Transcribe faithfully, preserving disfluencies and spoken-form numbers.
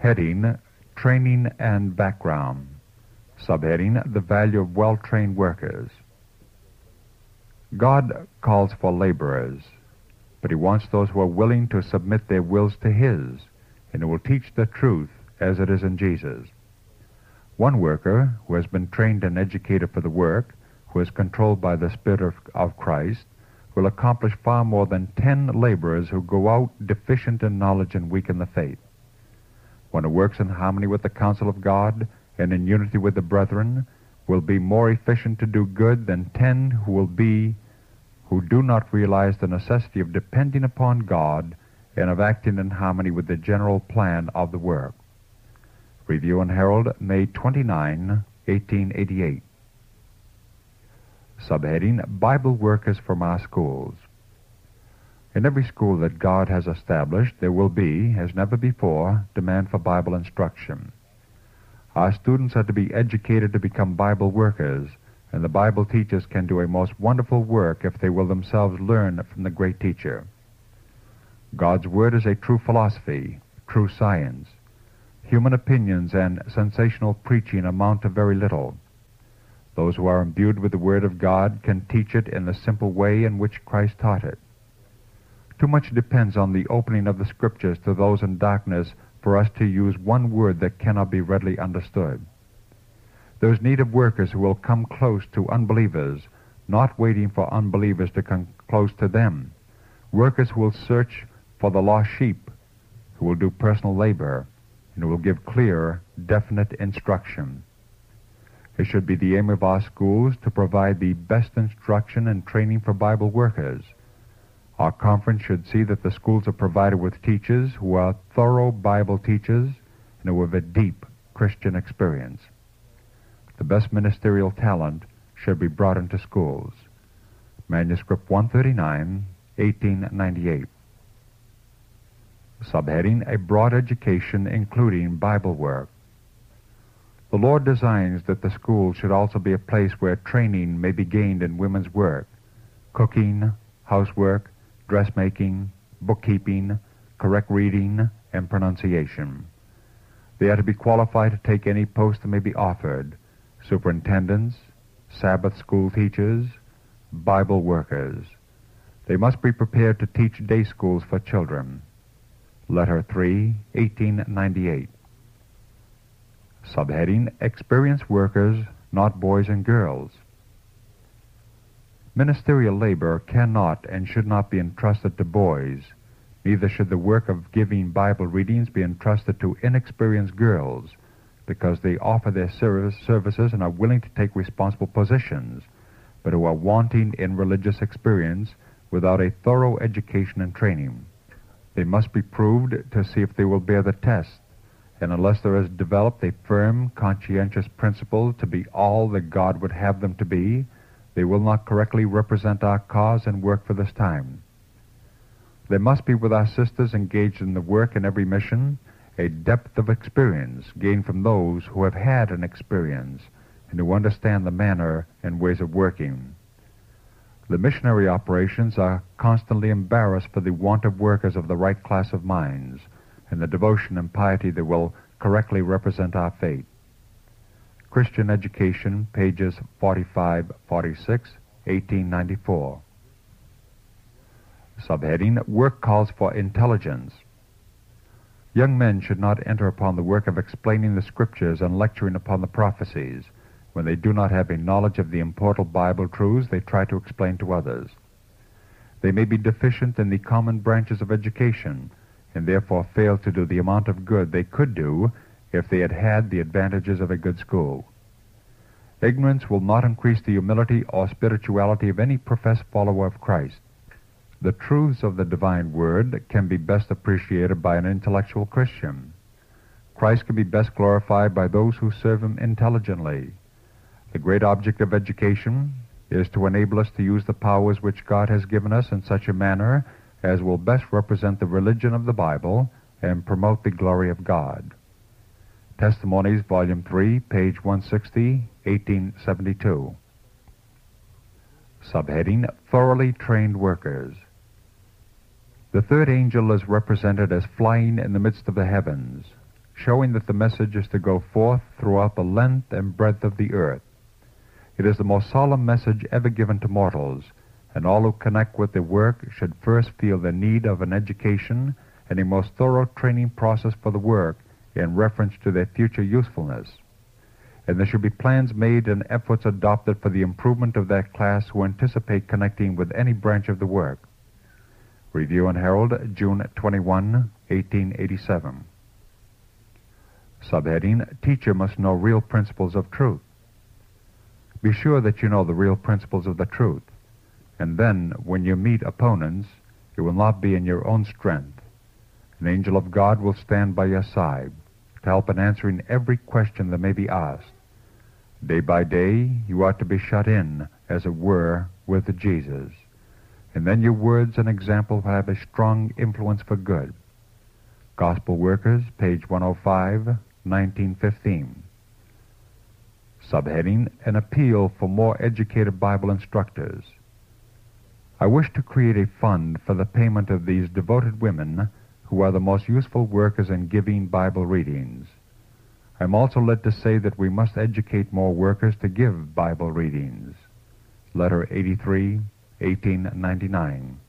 Heading, Training and Background. Subheading, The Value of Well-Trained Workers. God calls for laborers, but He wants those who are willing to submit their wills to His, and who will teach the truth as it is in Jesus. One worker who has been trained and educated for the work, who is controlled by the Spirit of, of Christ, will accomplish far more than ten laborers who go out deficient in knowledge and weak in the faith. One who works in harmony with the counsel of God and in unity with the brethren will be more efficient to do good than ten who will be who do not realize the necessity of depending upon God and of acting in harmony with the general plan of the work. Review and Herald, May twenty-ninth, eighteen eighty-eight. Subheading, Bible Workers from Our Schools. In every school that God has established, there will be, as never before, demand for Bible instruction. Our students are to be educated to become Bible workers, and the Bible teachers can do a most wonderful work if they will themselves learn from the great teacher. God's Word is a true philosophy, true science. Human opinions and sensational preaching amount to very little. Those who are imbued with the Word of God can teach it in the simple way in which Christ taught it. Too much depends on the opening of the Scriptures to those in darkness for us to use one word that cannot be readily understood. There is need of workers who will come close to unbelievers, not waiting for unbelievers to come close to them. Workers who will search for the lost sheep, who will do personal labor, and who will give clear, definite instruction. It should be the aim of our schools to provide the best instruction and training for Bible workers. Our conference should see that the schools are provided with teachers who are thorough Bible teachers and who have a deep Christian experience. The best ministerial talent should be brought into schools. Manuscript one thirty-nine, eighteen ninety-eight. Subheading, A Broad Education Including Bible Work. The Lord designs that the school should also be a place where training may be gained in women's work, cooking, housework, dressmaking, bookkeeping, correct reading, and pronunciation. They are to be qualified to take any post that may be offered: superintendents, Sabbath school teachers, Bible workers. They must be prepared to teach day schools for children. Letter three, eighteen ninety-eight. Subheading, Experienced Workers, Not Boys and Girls. Ministerial labor cannot and should not be entrusted to boys. Neither should the work of giving Bible readings be entrusted to inexperienced girls, because they offer their service, services and are willing to take responsible positions, but who are wanting in religious experience without a thorough education and training. They must be proved to see if they will bear the test, and unless there is developed a firm, conscientious principle to be all that God would have them to be, they will not correctly represent our cause and work for this time. There must be with our sisters engaged in the work in every mission a depth of experience gained from those who have had an experience and who understand the manner and ways of working. The missionary operations are constantly embarrassed for the want of workers of the right class of minds and the devotion and piety that will correctly represent our faith. Christian Education, pages forty-five forty-six, eighteen ninety-four. Subheading, Work Calls for Intelligence. Young men should not enter upon the work of explaining the Scriptures and lecturing upon the prophecies. When they do not have a knowledge of the important Bible truths, they try to explain to others. They may be deficient in the common branches of education, and therefore fail to do the amount of good they could do if they had had the advantages of a good school. Ignorance will not increase the humility or spirituality of any professed follower of Christ. The truths of the divine word can be best appreciated by an intellectual Christian. Christ can be best glorified by those who serve Him intelligently. The great object of education is to enable us to use the powers which God has given us in such a manner as will best represent the religion of the Bible and promote the glory of God. Testimonies, Volume three, page one sixty, eighteen seventy-two. Subheading, Thoroughly Trained Workers. The third angel is represented as flying in the midst of the heavens. showing that the message is to go forth throughout the length and breadth of the earth. It is the most solemn message ever given to mortals, and all who connect with the work should first feel the need of an education and a most thorough training process for the work in reference to their future usefulness. And there should be plans made and efforts adopted for the improvement of that class who anticipate connecting with any branch of the work. Review and Herald, June twenty-first, eighteen eighty-seven. Subheading, Teacher must know real principles of truth. Be sure that you know the real principles of the truth, and then, when you meet opponents, it will not be in your own strength. An angel of God will stand by your side to help in answering every question that may be asked. Day by day, you ought to be shut in, as it were, with Jesus, and then your words and example will have a strong influence for good. Gospel Workers, page one oh five, nineteen fifteen. Subheading, An appeal for more educated Bible instructors. I wish to create a fund for the payment of these devoted women who are the most useful workers in giving Bible readings. I am also led to say that we must educate more workers to give Bible readings. Letter eighty-three, eighteen ninety-nine.